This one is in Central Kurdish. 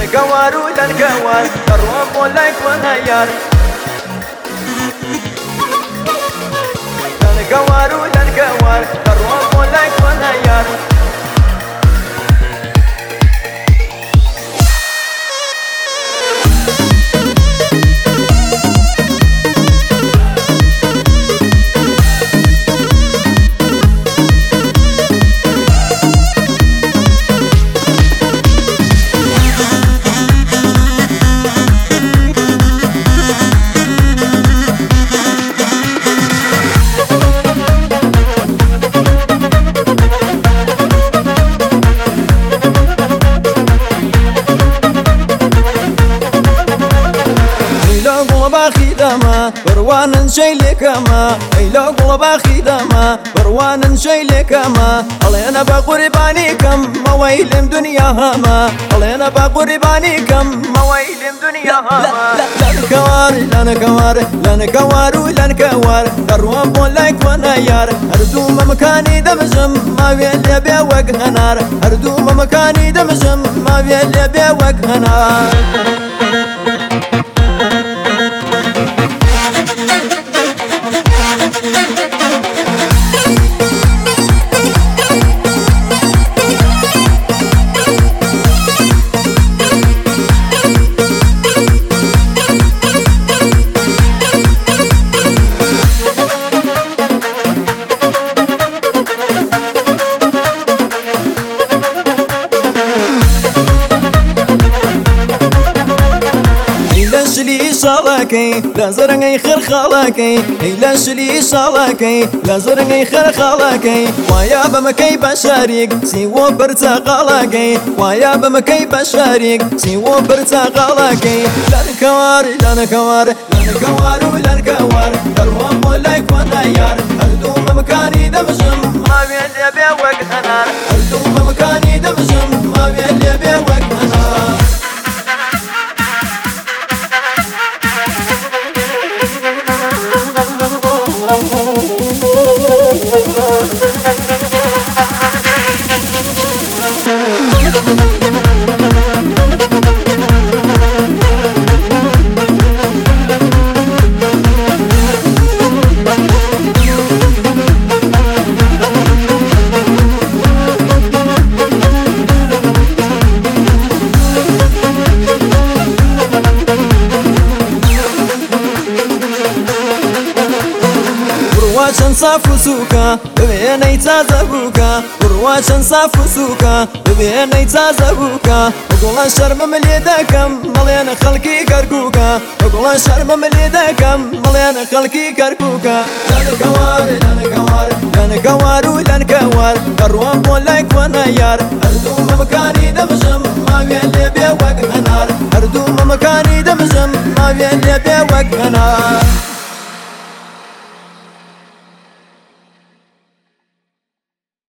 لنكوار ولنكوار الروح ولايك ونيار لنكوار ولنكوار الروح ولايك ونيار باخدما بروان شيلكما إلى قلب باخدما بروان شيلكما الله أنا بقربانيكم مويلم دنيا هما الله أنا بقربانيكم مويلم دنيا هما لنكوار لنكوار لنكوار لنكوار الروم ولايك ونيار أردوم مكاني دمجم ما بيلي بيوق هنار أردوم مكاني دمجم ما بيلي بيوق هنار لي صلاكي لازرني خير خلاكي ليش لي صلاكي لازرني خير خلاكي ويا بمكي بشاريك سيو برتقالاكي ويا بمكي بشاريك سيو برتقالاكي لنكوار لنكوار لنكوار ولنكوار الروم ولايك ونيار أردوم مكاني دمجم ما بيلي بيوق هنار أردوم مكاني دمجم ما بيلي بيوق هنار ورواشن صافوسوكا ببيني تازبوكا ورواشن صافوسوكا ببيني تازبوكا وقول الشرم مليدكم مليان خلقي كركوكا وقول الشرم مليدكم مليان خلقي كركوكا لنكوار لنكوار لنكوار ولنكوار الروم ولايك ونيار أردوم مكاني دمجم ما بيلي بيوق هنار أردوم مكاني دمجم ما بيلي بيوق هنار